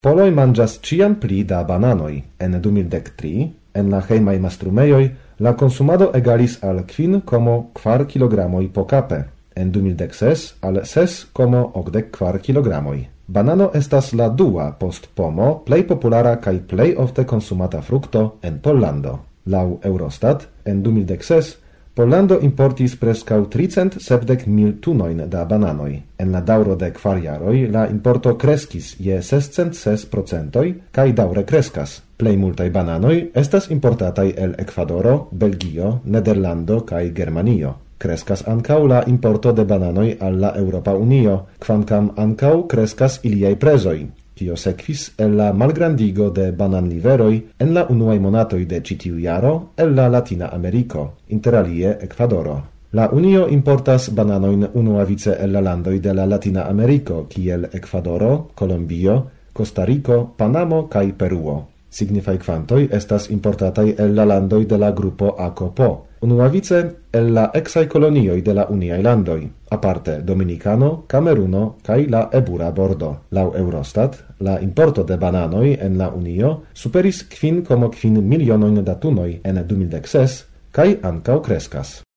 Poloj manĝas ĉiam pli da bananoj. En 2013, en la hejmaj mastrumejoj, la konsumado egalis al 5,4 kilogramoj po kape, en 2016 al 6,84 kilogramoj. Banano estas la dua post pomo plej populara kaj plej ofte konsumata frukto en Pollando. Laŭ Eurostat, en 2016, Pollando importis preskaŭ 370.000 tunojn da bananoj. En la daŭro de 4 jaroj la importo kreskis je 606% kaj daŭre kreskas. Plej multaj bananoj estas importataj el Ekvadoro, Belgio, Nederlando kaj Germanio. Kreskas ankaŭ la importo de bananoj al la Eŭropa Unio, kvankam ankaŭ kreskas iliaj prezoj. Tio sekvis el la malgrandigo de bananliveroj en la unuaj monatoj de ĉi tiu jaro el la Latina Ameriko, inter alie Ekvadoro. La Unio importas bananojn unuavice el la landoj de la Latina Ameriko, kiel Ekvadoro, Kolombio, Kostariko, Panamo kaj Peruo. Signifaj kvantoj estas importataj el la landoj de la grupo AKP, unuavice el la eksaj kolonioj de la uniaj landoj, aparte Dominikano, Kameruno kaj la Ebura Bordo. Laŭ Eurostat, la importo de bananoj en la Unio superis 5,5 milionojn da tunoj en 2016 kaj ankaŭ kreskas.